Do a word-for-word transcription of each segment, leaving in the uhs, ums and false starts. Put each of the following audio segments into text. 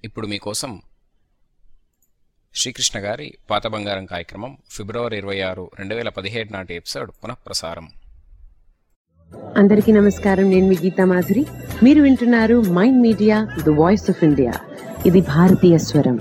ఇప్పుడు మీకోసం శ్రీకృష్ణ గారి పాత బంగారం కార్యక్రమం ఫిబ్రవరి ఇరవై ఆరు రెండు వేల పదిహేడు నాటి ఎపిసోడ్ పునఃప్రసారం. అందరికీ నమస్కారం. నేను మీ గీతా మాధురి. మీరు వింటున్నారు mind media the voice of India. ఇది భారతీయ స్వరం.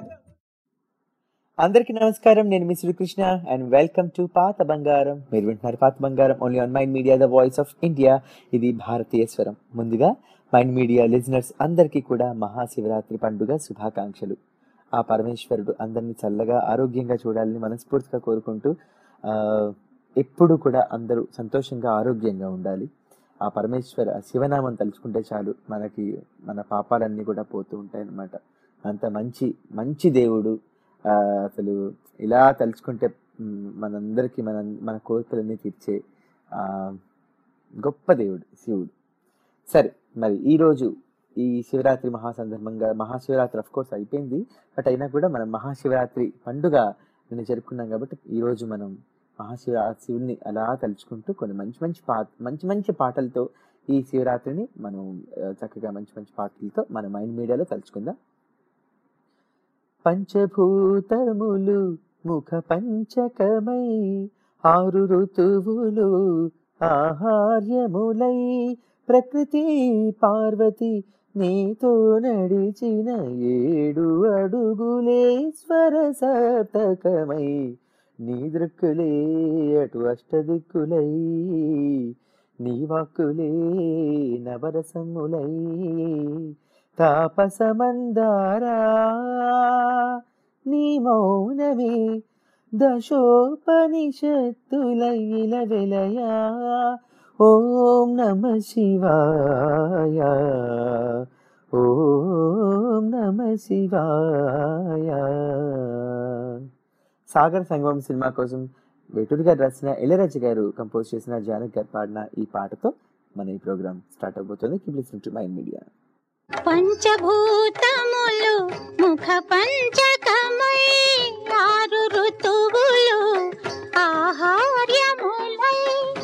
అందరికీ నమస్కారం. నేను మీ శ్రీకృష్ణ అండ్ వెల్కమ్ టు పాత బంగారం. మీరు వింటున్నారు పాత బంగారం only on mind media the voice of India. ఇది భారతీయ స్వరం. ముందుగా మైండ్ మీడియా లిజనర్స్ అందరికీ కూడా మహాశివరాత్రి పండుగ శుభాకాంక్షలు. ఆ పరమేశ్వరుడు అందరినీ చల్లగా ఆరోగ్యంగా చూడాలని మనస్ఫూర్తిగా కోరుకుంటూ ఎప్పుడు కూడా అందరూ సంతోషంగా ఆరోగ్యంగా ఉండాలి. ఆ పరమేశ్వర శివనామం తలుచుకుంటే చాలు, మనకి మన పాపాలన్నీ కూడా పోతూ ఉంటాయి అన్నమాట. అంత మంచి మంచి దేవుడు. అసలు ఇలా తలుచుకుంటే మనందరికీ మన మన కోరికలన్నీ తీర్చే గొప్ప దేవుడు శివుడు. సరే, మరి ఈరోజు ఈ శివరాత్రి మహాసందర్భంగా, మహాశివరాత్రి అఫ్ కోర్స్ అయిపోయింది, బట్ అయినా కూడా మనం మహాశివరాత్రి పండుగ నిన్న జరుపుకున్నాం కాబట్టి ఈరోజు మనం మహాశివ శివుడిని అలా తలుచుకుంటూ కొన్ని మంచి మంచి పా మంచి మంచి పాటలతో ఈ శివరాత్రిని మనం చక్కగా మంచి మంచి పాటలతో మన మైండ్ మీడియాలో తలుచుకుందాం. పంచభూతములు ముఖ పంచకమై ఆరు ఋతువులు ఆహార్యములై ప్రకృతి పార్వతి నీతో నడిచిన ఏడు అడుగులే స్వర సప్తకమై నీ దృక్కులే అటు అష్టదిక్కులై నీ వాక్కులే నవరసములై తాపసమందారా నీ మౌనమే దశోపనిషత్తులైల వెలయా. ఓం నమ శివాయ, ఓం నమ శివాయ. సాగర్ సంగమం సినిమా కోసం వేటూరి గారు రాసిన, ఇళయరాజా గారు కంపోజ్ చేసిన, జానకి గారు పాడిన ఈ పాటతో మన ఈ ప్రోగ్రామ్ స్టార్ట్ అవబోతుంది. Keep listening to mind Media. పంచభూతములు ముఖ పంచకమై ఆరు ఋతువులు ఆహార్యములై.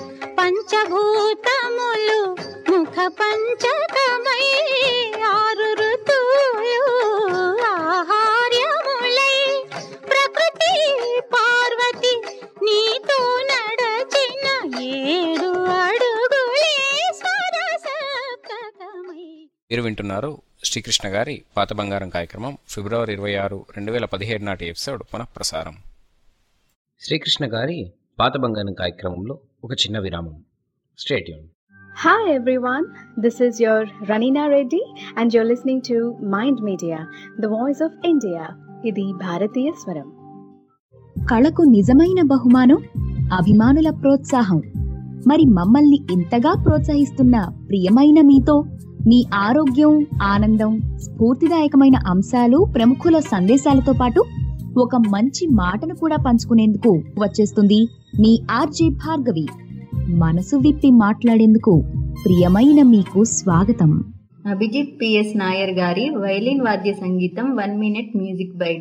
పంచభూతములు ముఖ పంచకమై ఆరు ఋతువులు ఆహార్యములై ప్రకృతి పార్వతి నీతో నడచిన ఏడు అడుగులే స్వరసప్తకమై. మీరు వింటున్నారు శ్రీకృష్ణ గారి పాత బంగారం కార్యక్రమం ఫిబ్రవరి ఇరవై ఆరు రెండు వేల పదిహేడు నాటి ఎపిసోడ్ పునఃప్రసారం. శ్రీకృష్ణ గారి పాత బంగారం కార్యక్రమంలో ఒక చిన్న విరామం. Stay tune. Hi everyone, this is your Ranina Reddy and you're listening to Mind Media, the voice of India. ఇది భారతీయ స్వరం. కళకు నిజమైన బహుమానం అభిమానుల ప్రోత్సాహం. మరి మమ్మల్ని ఇంతగా ప్రోత్సహిస్తున్న ప్రియమైన మీతో మీ ఆరోగ్యం, ఆనందం, స్ఫూర్తిదాయకమైన అంశాలు, ప్రముఖుల సందేశాలతో పాటు ఒక మంచి మాటను కూడా పంచుకునేందుకు వచ్చేస్తుంది మీ ఆర్జే భార్గవి. మనసు విప్పి మాట్లాడేందుకు ప్రియమైన మీకు స్వాగతం. అభిజిత్ పిఎస్ నాయర్ గారి వైలిన్ వాద్య సంగీతం వన్ మినిట్ మ్యూజిక్ బైట్.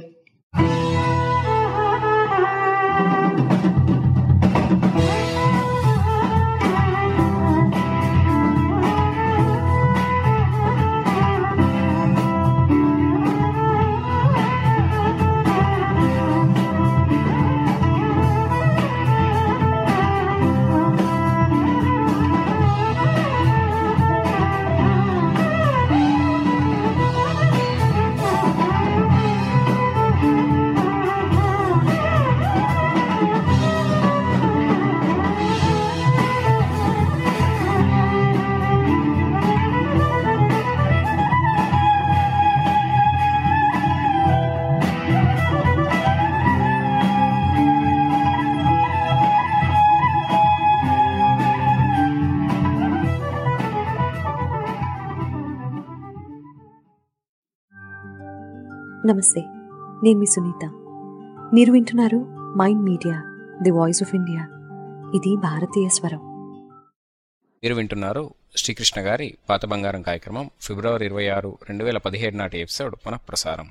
నమస్తే, నేను మీ సునీత. మీరు వింటున్నారు mind media the voice of India. ఇది భారతీయ స్వరం. మీరు వింటున్నారు శ్రీకృష్ణ గారి పాత బంగారం కార్యక్రమం ఫిబ్రవరి ఇరవై ఆరు రెండు వేల పదిహేడు నాటి ఎపిసోడ్ పునఃప్రసారం.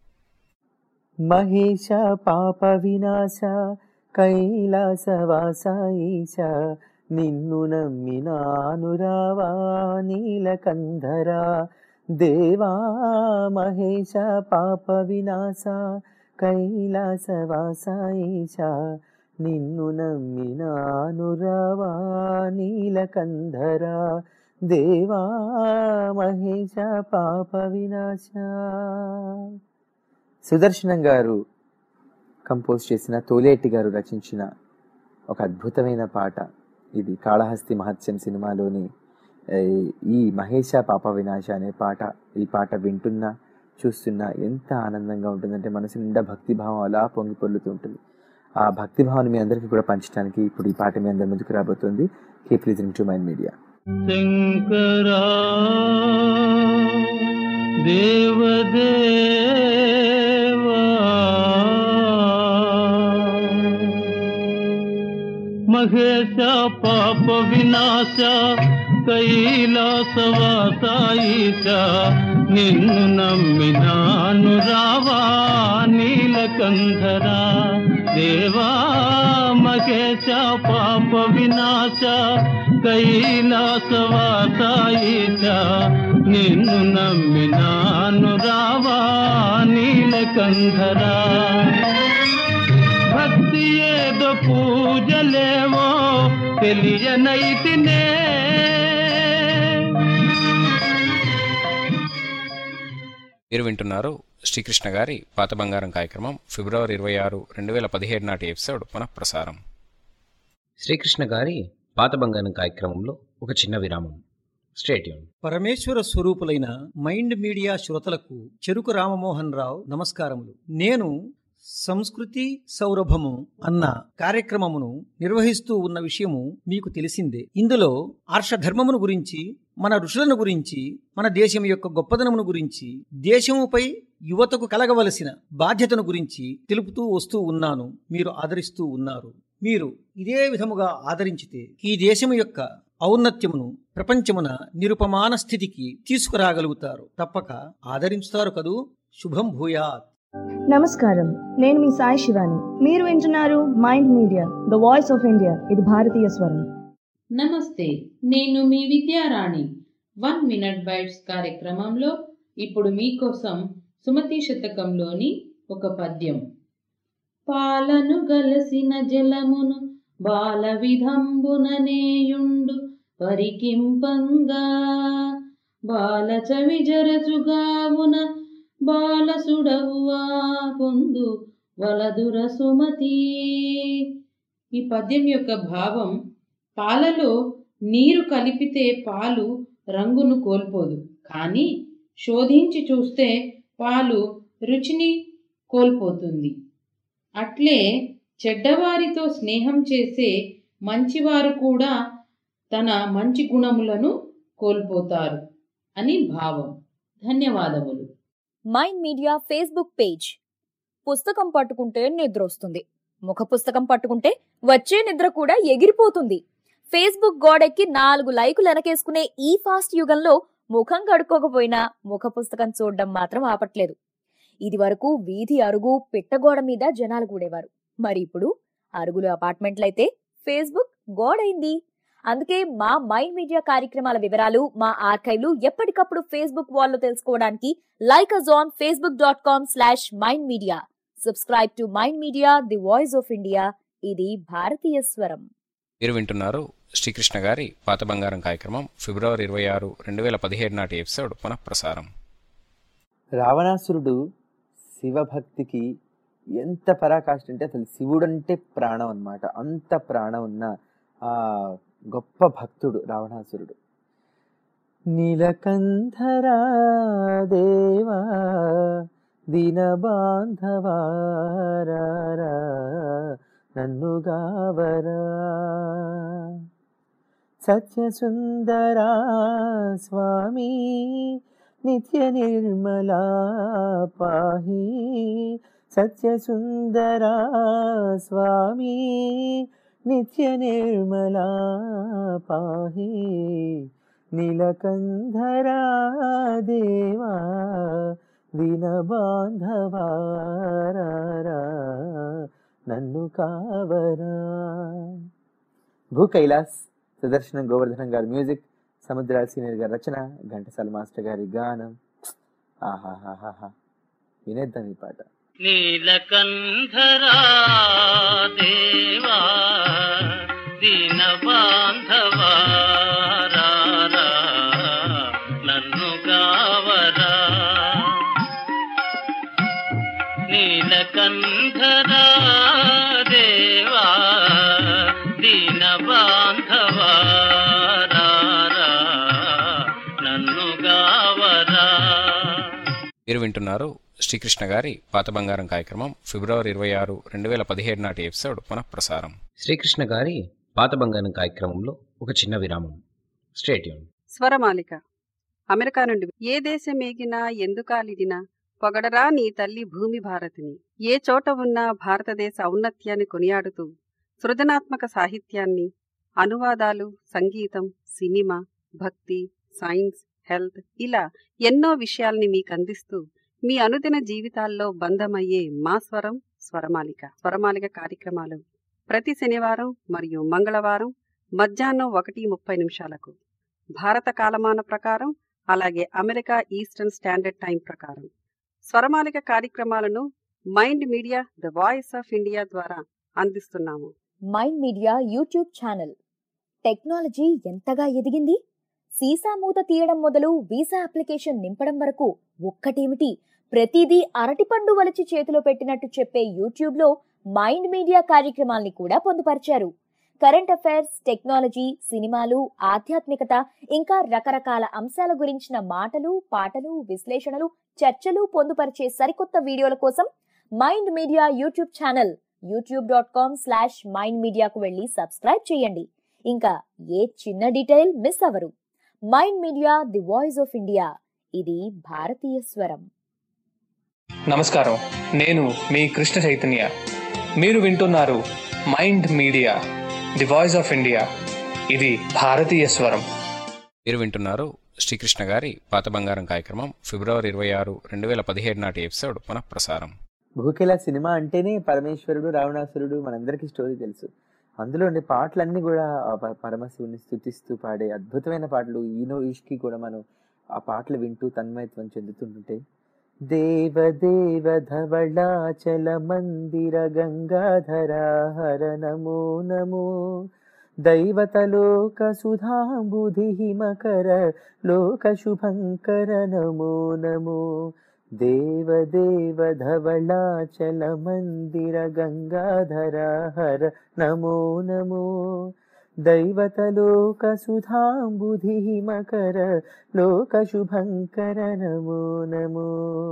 మహేశ పాప వినాశ కైలాసవాస ఈశ నిన్ను నమ్మినానురావా నీలకంధరా దేవా మహేశ పాప వినాశ కైలాసవాస ఈశ నిన్ను నమ్మినాను రావా నీలకంధర దేవా మహేశ పాప వినాశ. సుదర్శనం గారు కంపోజ్ చేసిన, తోలేటి గారు రచించిన ఒక అద్భుతమైన పాట ఇది. కాళహస్తి మహత్యం సినిమాలోని ఈ మహేశ పాప వినాశ అనే పాట. ఈ పాట వింటున్నా చూస్తున్నా ఎంత ఆనందంగా ఉంటుందంటే మనసు నిండా భక్తిభావం అలా పొంగి పొర్లుతూ ఉంటుంది. ఆ భక్తిభావాన్ని మీ అందరికీ కూడా పంచడానికి ఇప్పుడు ఈ పాట మీ అందరి ముందుకు రాబోతుంది. Keep listening to mind Media. Shankara దేవదేవా మహేశ పాప వినాశ కైలాసవాస ఈశ నిన్ను నమ్మినాను రావా నీలకంధర దేవా మహేశ పాప వినాశ కైలాసవాస ఈశ నిన్ను నమ్మినాను రావా నీలకంధర. భక్తి ఏదో పూజలేవో తెలియనైతినే మీరు వింటున్నారు శ్రీకృష్ణ గారి పాత బంగారం కార్యక్రమం ఫిబ్రవరి ఇరవై ఆరు రెండు వేల పదిహేడు నాటి ఎపిసోడ్ పునఃప్రసారం. శ్రీకృష్ణ గారి పాత బంగారం కార్యక్రమంలో ఒక చిన్న విరామం. స్టేట్ యూన్. పరమేశ్వర స్వరూపులైన మైండ్ మీడియా శ్రోతలకు చెరుకు రామమోహన్ రావు నమస్కారములు. నేను సంస్కృతి సౌరభము అన్న కార్యక్రమమును నిర్వహిస్తూ ఉన్న విషయము మీకు తెలిసిందే. ఇందులో ఆర్షధర్మమును గురించి, మన ఋషులను గురించి, మన దేశం యొక్క గొప్పదనమును గురించి, దేశముపై యువతకు కలగవలసిన బాధ్యతను గురించి తెలుపుతూ వస్తూ ఉన్నాను. మీరు ఆదరిస్తూ ఉన్నారు. మీరు ఇదే విధముగా ఆదరించితే ఈ దేశము యొక్క ఔన్నత్యమును ప్రపంచమున నిరుపమాన స్థితికి తీసుకురాగలుగుతారు. తప్పక ఆదరించుతారు కదూ. శుభం భూయాత్. నమస్కారం, నేను మీ సాయి శివాని. మీరు వింటున్నారు mind media the voice of India. ఇది భారతీయ స్వరం. నమస్తే, నేను మీ విద్యారాణి. వన్ మినిట్ బైట్స్ కార్యక్రమంలో ఇప్పుడు మీకోసం సుమతి శతకంలోని ఒక పద్యం. పాలను గలసిన జలమును బాల విధంబుననేయుండు పరికింపంగా బాల చవిజరచుగావున బాలసుడవువా పొందు వలదుర సుమతి. ఈ పద్యం యొక్క భావం, పాలలో నీరు కలిపితే పాలు రంగును కోల్పోదు, కానీ శోధించి చూస్తే పాలు రుచిని కోల్పోతుంది. అట్లే చెడ్డవారితో స్నేహం చేసే మంచివారు కూడా తన మంచి గుణములను కోల్పోతారు అని భావం. ధన్యవాదములు. Mind Media Facebook page. పుస్తకం పట్టుకుంటే నిద్ర వస్తుంది, ముఖ పుస్తకం పట్టుకుంటే వచ్చే నిద్ర కూడా ఎగిరిపోతుంది. ఫేస్బుక్ గోడెక్కి నాలుగు లైకులు వెనకేసుకునే ఈ ఫాస్ట్ యుగంలో ముఖం కడుక్కోకపోయినా ముఖ పుస్తకం చూడడం మాత్రం ఆపట్లేదు. ఇది వరకు వీధి అరుగు పిట్టగోడ మీద జనాలు కూడేవారు. మరి ఇప్పుడు అరుగులు అపార్ట్మెంట్లయితే ఫేస్బుక్ గోడైంది. అందుకే మా మైండ్ మీడియా కార్యక్రమాల వివరాలు, మా ఆర్కైవ్లు ఎప్పటికప్పుడు ఫేస్బుక్ వాల్లో తెలుసుకోవడానికి like us on facebook dot com slash Mind Media. Subscribe to mind media the voice of India. ఇది భారతీయ స్వరం. మీరు వింటున్నారు శ్రీకృష్ణ గారి పాత బంగారం కార్యక్రమం ఫిబ్రవరి ఇరవై ఆరు రెండు వేల పదిహేడు నాటి ఎపిసోడ్ పునఃప్రసారం. రావణాసురుడు శివభక్తికి ఎంత పరాకాష్ట అంటే అసలు శివుడు అంటే ప్రాణం అన్నమాట. అంత ప్రాణం ఉన్న ఆ గొప్ప భక్తుడు రావణాసురుడు. నీలకంధరా దేవా దీనబాంధవారా నన్ను గావరా సత్యసుందరా స్వామి నిత్య నిర్మలా పాహి సత్యసుందరా స్వామి నిత్య నిర్మలా పాహి నీలకంధరా దేవా దీనబాంధవారా నన్ను కావరా. భూ కైలాస్, సుదర్శనం గోవర్ధనం గారి మ్యూజిక్, సముద్రాల సీనియర్ గారి రచన, ఘంటసాల మాస్టర్ గారి గానం. ఆహాహాహాహా, వినేద్దాం ఈ పాట. నీలకంధరా దేవా దీన బాంధవా రారా నన్ను గావరా. నీలకంధరా దేవా దీన బాంధవా రారా నన్ను గావరా. మీరు వింటున్నారు శ్రీకృష్ణ గారి పాత బంగారం కార్యక్రమం ఫిబ్రవరి ఇరవై ఆరు రెండు వేల పదిహేడు నాటి ఎపిసోడ్ పునఃప్రసారం. శ్రీకృష్ణ గారి పాత బంగారం కార్యక్రమంలో ఒక చిన్న విరామం. స్టేట్ యూన్. స్వరమాలిక. అమెరికా నుండి. ఏ దేశం ఏగినా ఎందుకాలిదినా పొగడరా నీ తల్లి భూమి భారతిని. ఏ చోట ఉన్నా భారతదేశ ఔన్నత్యాన్ని కొనియాడుతూ సృజనాత్మక సాహిత్యాన్ని, అనువాదాలు, సంగీతం, సినిమా, భక్తి, సైన్స్, హెల్త్ ఇలా ఎన్నో విషయాల్ని మీకు అందిస్తూ మీ అనుదిన జీవితాల్లో బంధమయ్యే మా స్వరం స్వరమాలిక. స్వరమాలిక కార్యక్రమాలు ప్రతి శనివారం మరియు మంగళవారం మధ్యాహ్నం ఒకటి ముప్పై నిమిషాలకు భారత కాలమాన ప్రకారం, అలాగే అమెరికా ఈస్టర్న్ స్టాండర్డ్ టైం ప్రకారం. స్వరమాలిక కార్యక్రమాలను Mind media the voice of India ద్వారా అందిస్తున్నాము. Mind Media YouTube channel. Technology ఎంతగా ఎదిగింది? సీసా మూత తీయడం మొదలు వీసా అప్లికేషన్ నింపడం వరకు ఒక్కటేమిటి, ప్రతిదీ అరటిపండు వలిచి చేతిలో పెట్టినట్టు చెప్పే యూట్యూబ్ లో మైండ్ మీడియా కార్యక్రమాల్ని కూడా పొందుపరిచారు. కరెంట్ అఫైర్స్, టెక్నాలజీ, సినిమాలు, ఆధ్యాత్మికత ఇంకా రకరకాల అంశాల గురించిన మాటలు, పాటలు, విశ్లేషణలు, చర్చలు పొందుపరిచే సరికొత్త వీడియోల కోసం Mind Media YouTube channel youtube dot com slash Mind మీడియాకు వెళ్లి సబ్స్క్రైబ్ చేయండి. ఇంకా ఏ చిన్న డీటెయిల్ మిస్ అవరు. Mind media the voice of India, ఇది భారతీయ స్వరం. నమస్కారం, నేను మీ కృష్ణ చైతన్య. మీరు వింటున్నారు mind media the voice of India, ఇది భారతీయ స్వరం. మీరు వింటున్నారు శ్రీకృష్ణ గారి పాత బంగారం కార్యక్రమం ఫిబ్రవరి ఇరవై ఆరు రెండు వేల పదిహేడు నాటి ఎపిసోడ్ పునఃప్రసారం. భూకేలా సినిమా అంటేనే పరమేశ్వరుడు, రావణాసురుడు మనందరికీ స్టోరీ తెలుసు. అందులో ఉండే పాటలన్నీ కూడా పరమశివుని స్థుతిస్తూ పాడే అద్భుతమైన పాటలు. ఈనో ఈష్కి కూడా మనం ఆ పాటలు వింటూ తన్మయత్వం చెందుతుంటే, దేవదేవ ధవళాచల మందిర గంగాధరా హర నమో నమో, దైవతలోక సుధాంబుధి మకర లోక శుభంకర నమో నమో, దేవదేవ ధవళాచల మందిర గంగాధరా హర నమో నమో, దైవతలోక సుధాంబుధి మకర లోక శుభంకర నమో నమో.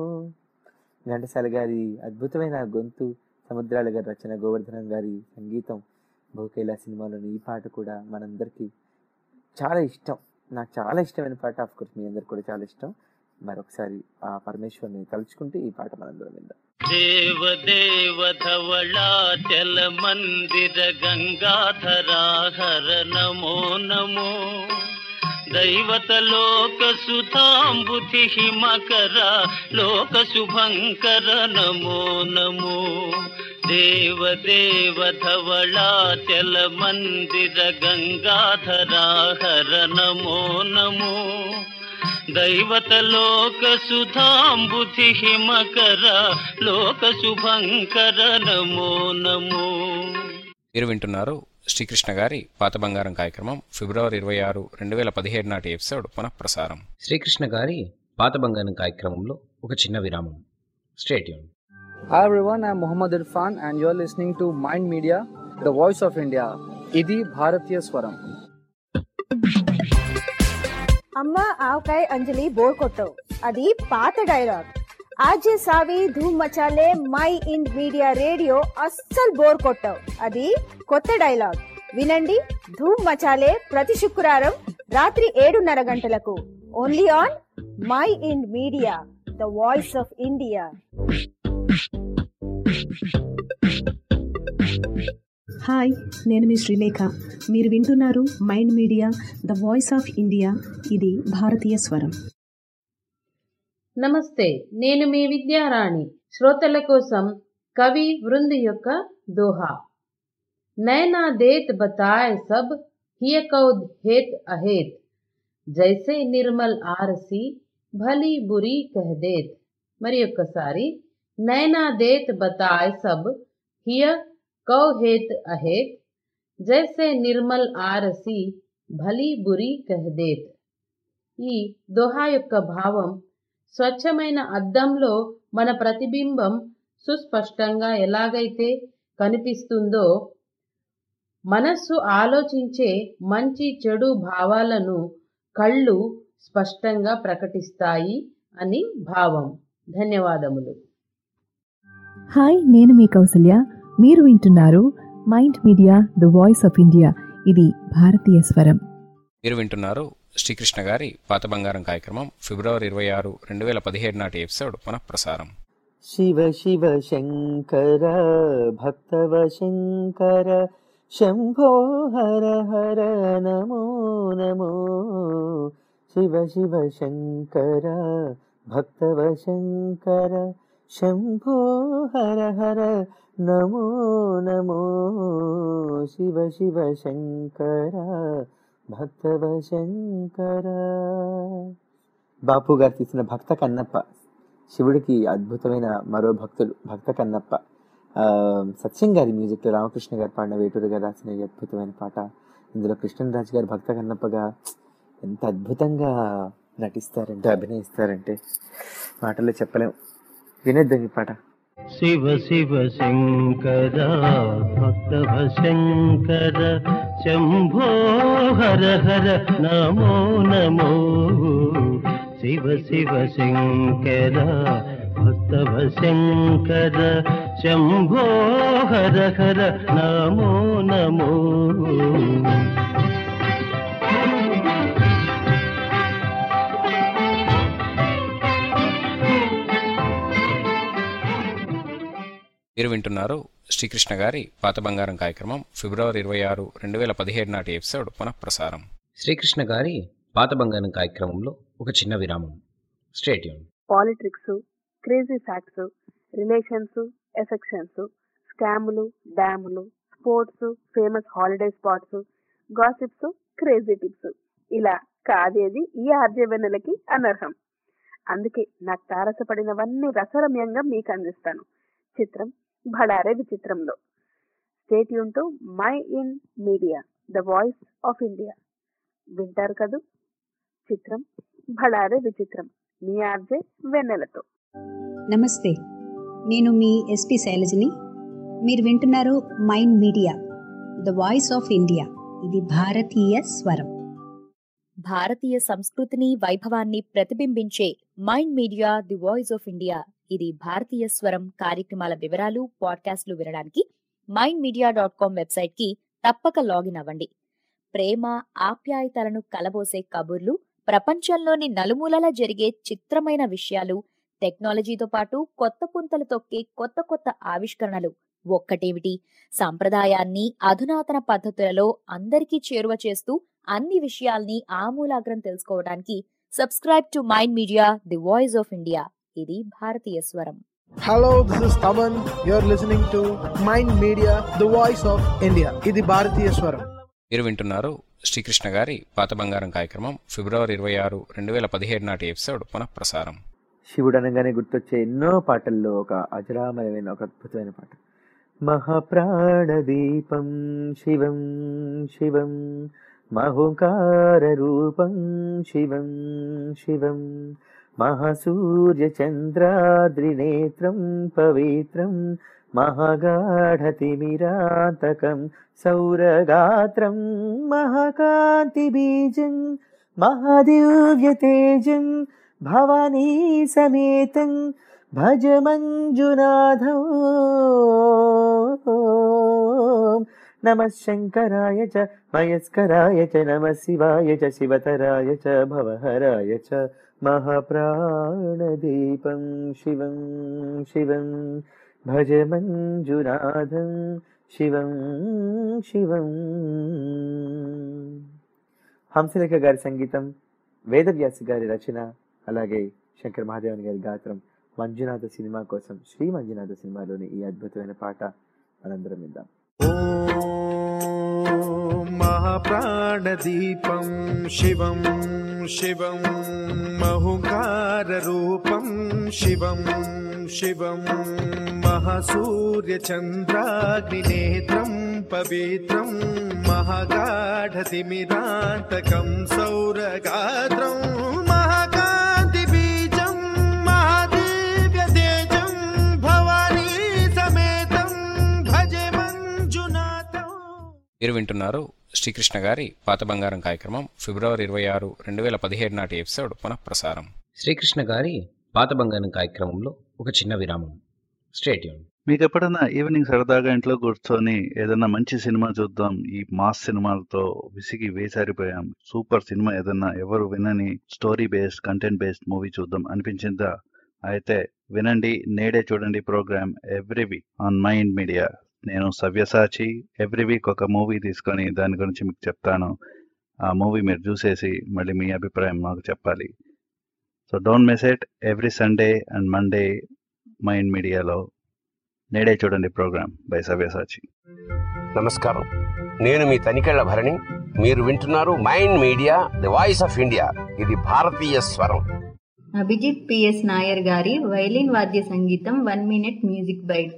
ఘంటసాల గారి అద్భుతమైన గొంతు, సముద్రాల గారి రచన, గోవర్ధనం గారి సంగీతం, భూకేలా సినిమాలోని ఈ పాట కూడా మనందరికీ చాలా ఇష్టం. నాకు చాలా ఇష్టమైన పాట. ఆఫ్ కోర్స్ మీ అందరికి కూడా చాలా ఇష్టం. మరొకసారి ఆ పరమేశ్వరుని తలుచుకుంటూ ఈ పాట మనందరం విందాం. దేవ దేవ ధవళాచల మందిర గంగాధరా హర నమో నమో, దైవతలోక సుధాంబుధి మకర లోక శుభంకర నమో నమో, దేవ దేవ ధవళాచల మందిర గంగాధరా హర నమో నమో, దైవతలోక సుధాంబుధి మకర లోక శుభంకర నమో నమో. మీరు వింటున్నారు శ్రీకృష్ణ గారి పాత బంగారం కార్యక్రమం ఫిబ్రవరి ఇరవై ఆరు రెండు వేల పదిహేడు నాటి ఎపిసోడ్ పునఃప్రసారం. శ్రీకృష్ణ గారి పాత బంగారం కార్యక్రమంలో ఒక చిన్న విరామం. Stay Yoon. Hi everyone, I'm Muhammad Irfan and you're listening to Mind Media, the voice of India. ఇది భారతీయ స్వరం. అమ్మ ఆవకాయ అంజలి బోర్ కొట్టవు, అది పాత డైలాగ్. ఆజే సావి ధూమ్ మచాలే మై ఇండ్ మీడియా రేడియో అస్సలు బోర్ కొట్టవు, అది కొత్త డైలాగ్. వినండి ధూమ్ మచాలే ప్రతి శుక్రవారం రాత్రి ఏడున్నర గంటలకు. Only on mind media, the voice of India. Hi, నేను మీ శ్రీలేఖ. మీరు వింటున్నారు mind media the voice of India, ఇది భారతీయ స్వరం. నమస్తే, నేను మీ విద్యారాణి. శ్రోతల కోసం కవి వృంది యొక్క దోహా. నైనా దేత్ బతాయ్ సబ్ హియ కౌద్ హేత్ అహేత్, జైసే నిర్మల్ ఆరసి భలీ బురి కహదేత్. మరి ఒక్కసారి నైనా దేత్ బతాయ్ సబ్ హియ కౌ హేత్ అహేత్. జైసే నిర్మల్ ఆరసి భలీ బురి కహదేత్. ఈ దోహా యొక్క భావం, స్వచ్ఛమైన అద్దంలో మన ప్రతిబింబం సుస్పష్టంగా ఎలాగైతే కనిపిస్తుందో, మనస్సు ఆలోచించే మంచి చెడు భావాలను కళ్ళు స్పష్టంగా ప్రకటిస్తాయి అని భావం. ధన్యవాదములు. హాయ్, నేను మీ కౌసల్య. మీరు వింటున్నారు mind media the voice of India. ఇది భారతీయ స్వరం. మీరు వింటున్నారు శ్రీకృష్ణ గారి పాత బంగారం కార్యక్రమం ఫిబ్రవరి ఇరవై ఆరు రెండు వేల పదిహేడు నాటి ఎపిసోడ్ పునఃప్రసారం. శివ శివ శంకర భక్తవ శంకర శంభో హర హర నమో నమో. శివ శివ శంకర భక్తవ శంకర శంభో హర హర నమో నమో. శివ శివ శంకర భక్తవ శంకర. బాపు గారు తీసిన భక్త కన్నప్ప, శివుడికి అద్భుతమైన మరో భక్తుడు భక్త కన్నప్ప. సత్యం గారి మ్యూజిక్లో రామకృష్ణ గారు పాడిన, వేటూరు గారు రాసిన ఈ అద్భుతమైన పాట. ఇందులో కృష్ణరాజు గారు భక్త కన్నప్పగా ఎంత అద్భుతంగా నటిస్తారంటే, అభినయిస్తారంటే మాటల్లో చెప్పలేం. వినేద్దాం ఈ పాట. శివ శివ శంకర భక్తవ శంకర శంభో హర హర నమో నమో. శివ శివ శంకర భక్తవ శంకర శంభో హర హర నమో నమో. మీరు వింటున్నారు శ్రీకృష్ణ గారి పాత బంగారం కార్యక్రమం ఫిబ్రవరి ఇరవై ఆరు రెండు వేల పదిహేడు నాటి ఎపిసోడ్ పునఃప్రసారం. శ్రీకృష్ణ గారి పాత బంగారం కార్యక్రమంలో ఒక చిన్న విరామం. స్టేట్ యూన్. Politics, crazy facts, relations, affections, స్కాములు, డ్యాములు, sports, famous holiday spots, gossips, crazy tips, ఇలా కాదేది ఈ ఆర్జవెన్నెలకి అనర్హం. అందుకే నాకు తారసపడినవన్నీ రసరమ్యంగా మీకు అందిస్తాను. చిత్రం భడారే విచిత్రంలో. స్టేట్ యూన్ to mind media the voice of India. వింటారు కదూ. చిత్రం భడారే విచిత్రం, మీ ఆర్జే వెన్నెలతో. నమస్తే, నేను మీ ఎస్పి శైలజని. మీరు వింటున్నారు mind media the voice of India. ఇది భారతీయ స్వరం. భారతీయ సంస్కృతిని, వైభవాన్ని ప్రతిబింబించే mind media the voice of India. ఇది భారతీయ స్వరం కార్యక్రమాల వివరాలు, పాడ్కాస్ట్లు వినడానికి mind media dot com website కి తప్పక లాగిన్ అవ్వండి. ప్రేమ, ఆప్యాయతలను కలబోసే కబుర్లు, ప్రపంచంలోని నలుమూలలా జరిగే చిత్రమైన విషయాలు, టెక్నాలజీతో పాటు కొత్త పుంతలు తొక్కే కొత్త కొత్త ఆవిష్కరణలు, ఒక్కటేమిటి సంప్రదాయాన్ని అధునాతన పద్ధతులలో అందరికీ చేరువ చేస్తూ అన్ని విషయాల్ని ఆమూలాగ్రం తెలుసుకోవడానికి subscribe to mind media the voice of India. ఇది భారతీయ స్వరం. Hello, this is Taman. You're listening to Mind Media, the voice of India. ఇది భారతీయ స్వరం. మీరు వింటున్నారు శ్రీకృష్ణ గారి పాత బంగారం కార్యక్రమం ఫిబ్రవరి ఇరవై ఆరు రెండు వేల పదిహేడు నాటి ఎపిసోడ్ పునఃప్రసారం. శివుడు అనగానే గుర్తొచ్చే ఎన్నో పాటల్లో ఒక అజరామరమైన ఒక అద్భుతమైన పాట. మహాప్రాణదీపం శివం శివం మహోంకార రూపం శివం శివం మహాసూర్యచంద్రాద్రినేత్రం పవిత్రం మహాగాఢతిమిరాంతకం సౌరగాత్రం మహాకాంతిబీజం మహాదివ్యతేజం భవానీ సమేతం భజ మంజునాథం. నమః శంకరాయ చ మయస్కరాయ చ నమః శివాయ చ శివతరాయ చ భవహరాయ చ మహాప్రాణదీపం శివం శివం భజ మంజునాథం శివం శివం. హంసలేఖ గారి సంగీతం, వేదవ్యాసి గారి రచన, అలాగే శంకర్ మహాదేవన్ గారి గాత్రం మంజునాథ సినిమా కోసం శ్రీ మంజునాథ సినిమాలోని ఈ అద్భుతమైన పాట మనందరం విందాం. महाप्राणदीपं शिवं शिवं महुकाररूपं शिवं शिवं महासूर्यचन्द्राग्निनेत्रं पवित्रं महागाढतिमिरान्तकं सौरगात्रं महाकान्तिबीजं महादिव्यतेजं भवानी समेतं भजे మంజునాథం. మీరు వింటున్నారు శ్రీకృష్ణ గారి పాత బంగారం కార్యక్రమం ఫిబ్రవరి ఇరవై ఆరు రెండు వేల పదిహేడు నాటి ఎపిసోడ్ పునఃప్రసారం. శ్రీకృష్ణ గారి పాత బంగారం కార్యక్రమంలో ఒక చిన్న విరామం. స్ట్రేట్ యూన్. మీకు ఎప్పుడైనా ఈవినింగ్ సరదాగా ఇంట్లో కూర్చొని ఏదైనా మంచి సినిమా చూద్దాం, ఈ మాస్ సినిమాలతో విసిగి వేసారిపోయాం, సూపర్ సినిమా ఏదన్నా ఎవరు వినని story based content based movie చూద్దాం అనిపించిందా? అయితే వినండి నేడే చూడండి program every week on mind media. నేను సవ్యసాచి. ఎవ్రీ వీక్ ఒక మూవీ తీసుకొని దాని గురించి మీకు చెప్తాను. ఆ మూవీ మీరు చూసేసి మళ్ళీ మీ అభిప్రాయం మాకు చెప్పాలి. So don't miss it. Every Sunday and Monday mind మీడియాలో నేడే చూడండి ప్రోగ్రామ్ బై సవ్యసాచి. నమస్కారం, నేను మీ తనికెళ్ల భరణి. మీరు వింటున్నారు mind media the voice of India. ఇది భారతీయ స్వరం. అభిజిత్ పిఎస్ నాయర్ గారి వైలిన్ వాద్య సంగీతం one minute music bite.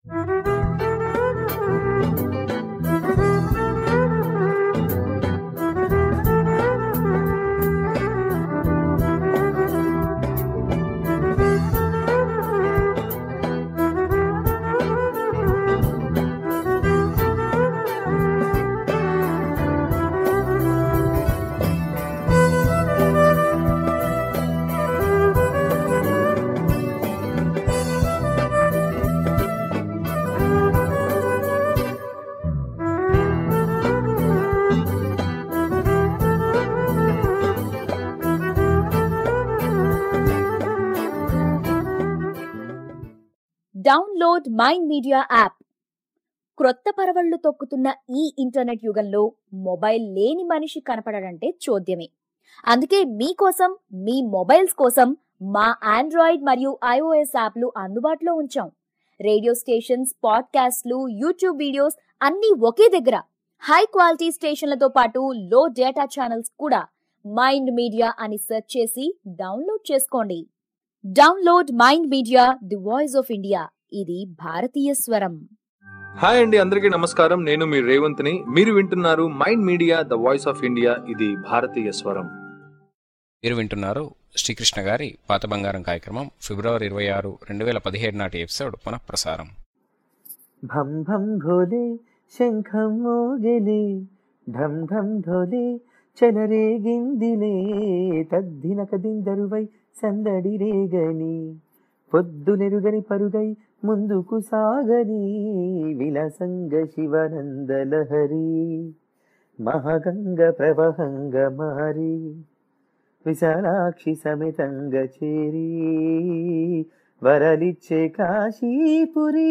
Download mind media app. క్రొత్త పరవళ్లు తొక్కుతున్న ఈ ఇంటర్నెట్ యుగంలో మొబైల్ లేని మనిషి కనపడడంటే చోద్యమే. అందుకే మీకోసం మీ మొబైల్స్ కోసం మా ఆండ్రాయిడ్ మరియు ఐఓఎస్ యాప్లు అందుబాటులో ఉంచాం. రేడియో స్టేషన్స్, పాడ్కాస్ట్లు, యూట్యూబ్ వీడియోస్ అన్నీ ఒకే దగ్గర. హై క్వాలిటీ స్టేషన్లతో పాటు లో డేటా ఛానల్స్ కూడా. మైండ్ మీడియా అని సెర్చ్ చేసి డౌన్లోడ్ చేసుకోండి. Download mind media the voice of India. ఇది భారతీయ స్వరం. హాయ్ అండి, అందరికీ నమస్కారం. నేను మీ రేవంత్ని. మీరు వింటున్నారు mind media the voice of India. ఇది భారతీయ స్వరం. మీరు వింటున్నారు శ్రీకృష్ణ గారి పాత బంగారం కార్యక్రమం ఫిబ్రవరి ఇరవై ఆరు రెండు వేల పదిహేడు నాటి ఎపిసోడ్ పునఃప్రసారం. భం భం భోలే శంఖం మోగెలే, ఢం ఢం ఢోలే చెలరేగిందిలే, తద్దినక దిందరువై సందడి రేగని, పొద్దునెరుగని పరుగై ముందుకు సాగని, విలసంగ శివనందలహరి, మహగంగ ప్రవహంగ మారి, విశాలాక్షి సమేతంగ చేరి, వరలిచ్చే కాశీపురి.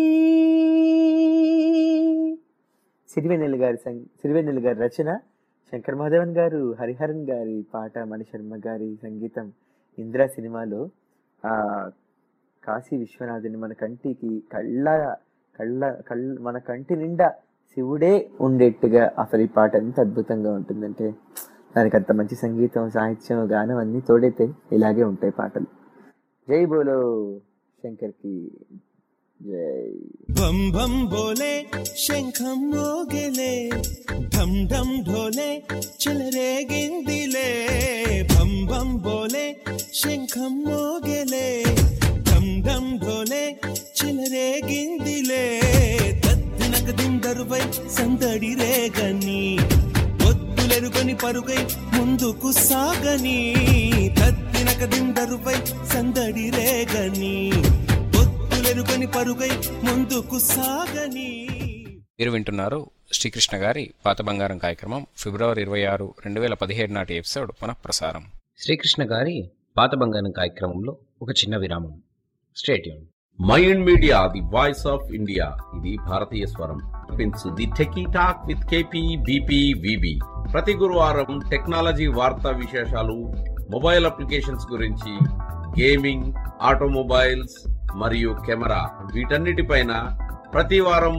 సిరివెన్నెల గారి సంగ సిరివెన్నెల గారి రచన, శంకర్ మహాదేవన్ గారు, హరిహరన్ గారి పాట, మణిశర్మ గారి సంగీతం. ఇందిరా సినిమాలో ఆ కాశీ విశ్వనాథుని మన కంటికి కళ్ళ కళ్ళ కళ్ళ మన కంటి నిండా శివుడే ఉండేట్టుగా అసలు ఈ పాట ఎంత అద్భుతంగా ఉంటుందంటే, దానికి అంత మంచి సంగీతం, సాహిత్యం, గానం అన్నీ తోడైతే ఇలాగే ఉంటాయి పాటలు. జై బోలో శంకర్కి జై. బం బం బోలే శంఖం మోగెలే, ఢం ఢం ఢోలే చెలరేగిందిలే, బం బం బోలే శంఖం మోగెలే, ఢం ఢం ఢోలే చెలరేగిందిలే, తద్దినక దిందరువై సందడి రేగని, పొద్దులెరుగని పరుగై ముందుకు సాగని, తద్దినక దిందరువై సందడి రేగని, పొద్దులెరుగని పరుగై ముందుకు సాగని. మీరు వింటున్నారు శ్రీకృష్ణ గారి పాత బంగారం కార్యక్రమం ఫిబ్రవరి ఇరవై ఆరు రెండు వేల పదిహేడు నాటి ఎపిసోడ్ పునఃప్రసారం. శ్రీకృష్ణ గారి పాత బంగారం కార్యక్రమంలో ఒక చిన్న విరామం. స్ట్రేట్ యూన్. Mind media the voice of India. ఇది భారతీయ స్వరం. The techie talk with KP BP VB. ప్రతి గురువారం టెక్నాలజీ వార్తా విశేషాలు, మొబైల్ అప్లికేషన్స్ గురించి, గేమింగ్, ఆటోమొబైల్స్ మరియు కెమెరా, వీటన్నిటిపైన ప్రతి వారం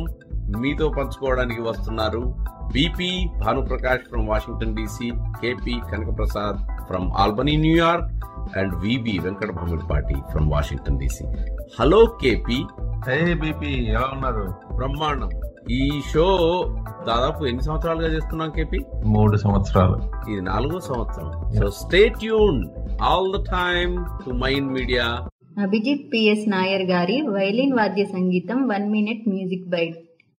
మీతో పంచుకోవడానికి వస్తున్నారు BP Bhanuprakash from Washington DC, KP Kanakaprasad from Albany New York and VB Venkata Bhamidipati from Washington DC. Hello KP. Hey BP, ఎలా ఉన్నారు? బ్రహ్మాండం. ఈ షో దాదాపు ఎన్ని సంవత్సరాలుగా చేస్తున్నాం కేపీ? మూడు సంవత్సరాలు. ఇది నాలుగో సంవత్సరం. So stay tune all the time to mind media. Abhijit PS Nair గారి వైలిన్ వాద్య సంగీతం వన్ మినిట్ మ్యూజిక్ బైట్.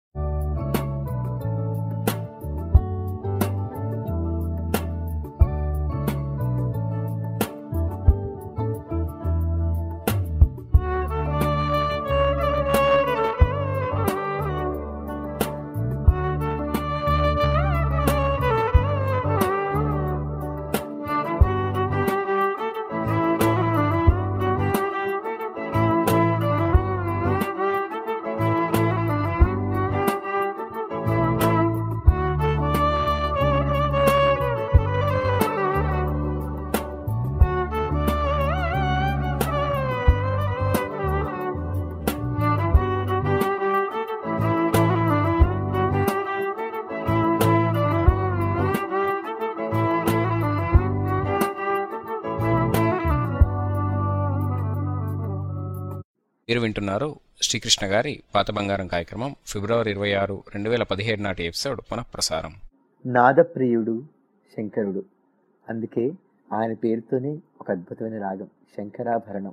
మీరు వింటున్నారు శ్రీకృష్ణ గారి పాత బంగారం కార్యక్రమం ఫిబ్రవరి ఇరవై ఆరు రెండు వేల పదిహేడు నాటి ఎపిసోడ్ పునఃప్రసారం. నాదప్రియుడు శంకరుడు, అందుకే ఆయన పేరుతోనే ఒక అద్భుతమైన రాగం శంకరాభరణం.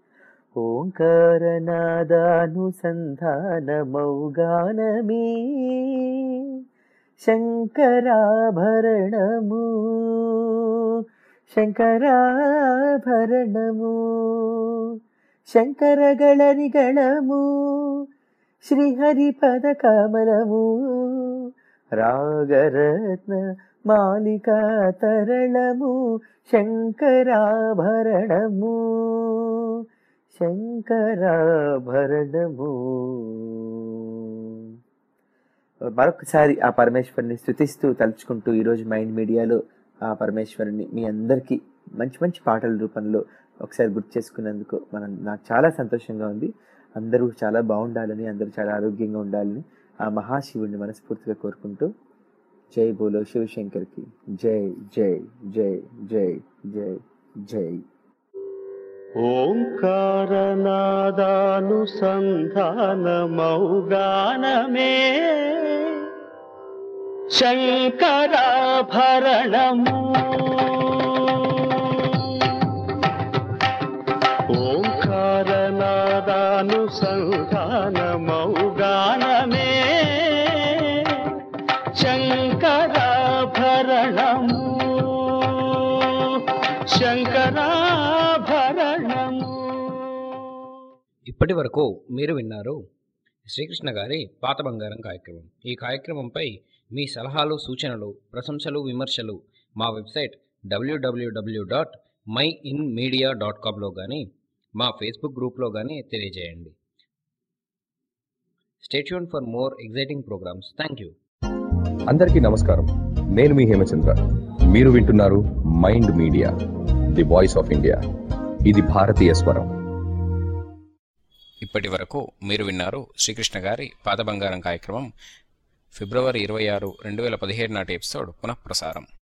ఓంకారనాదానుసంధానమౌగానమే శంకరాభరణము శంకరాభరణము శంకరగళనిగళము శ్రీహరిపద కమలము రాగరత్న మాలికా తరళము శంకరాభరణము శంకరాభరణము. మరొకసారి ఆ పరమేశ్వరుని స్తుతిస్తూ తలుచుకుంటూ ఈరోజు మైండ్ మీడియాలో ఆ పరమేశ్వరుని మీ అందరికీ మంచి మంచి పాటల రూపంలో ఒకసారి గుర్తు చేసుకున్నందుకు మనం నాకు చాలా సంతోషంగా ఉంది. అందరూ చాలా బాగుండాలని, అందరూ చాలా ఆరోగ్యంగా ఉండాలని ఆ మహాశివుడిని మనస్ఫూర్తిగా కోరుకుంటూ జై బోలో శివశంకర్కి జై జై జై జై జై జై. ఓంకారనాదానుసంధానమౌగానమే శంకరాభరణము ఓంకారనాదానుసంధానమౌగానమే శంకరాభరణము శంకరాభరణము. ఇప్పటి వరకు మీరు విన్నారు శ్రీకృష్ణ గారి పాత బంగారం కార్యక్రమం. ఈ కార్యక్రమంపై మీ సలహాలు, సూచనలు, ప్రశంసలు, విమర్శలు మా website W W W dot mind media dot కామ్లో కానీ మా ఫేస్బుక్ గ్రూప్లో కానీ తెలియజేయండి. Stay tune for more exciting programs. Thank you. అందరికీ నమస్కారం. నేను మీ హేమచంద్ర. మీరు వింటున్నారు mind media, the voice of India. ఇది భారతీయ స్వరం. ఇప్పటి వరకు మీరు విన్నారు శ్రీకృష్ణ గారి పాత బంగారం కార్యక్రమం ఫిబ్రవరి ఇరవై ఆరు రెండు వేల పదిహేడు నాటి ఎపిసోడ్ పునఃప్రసారం.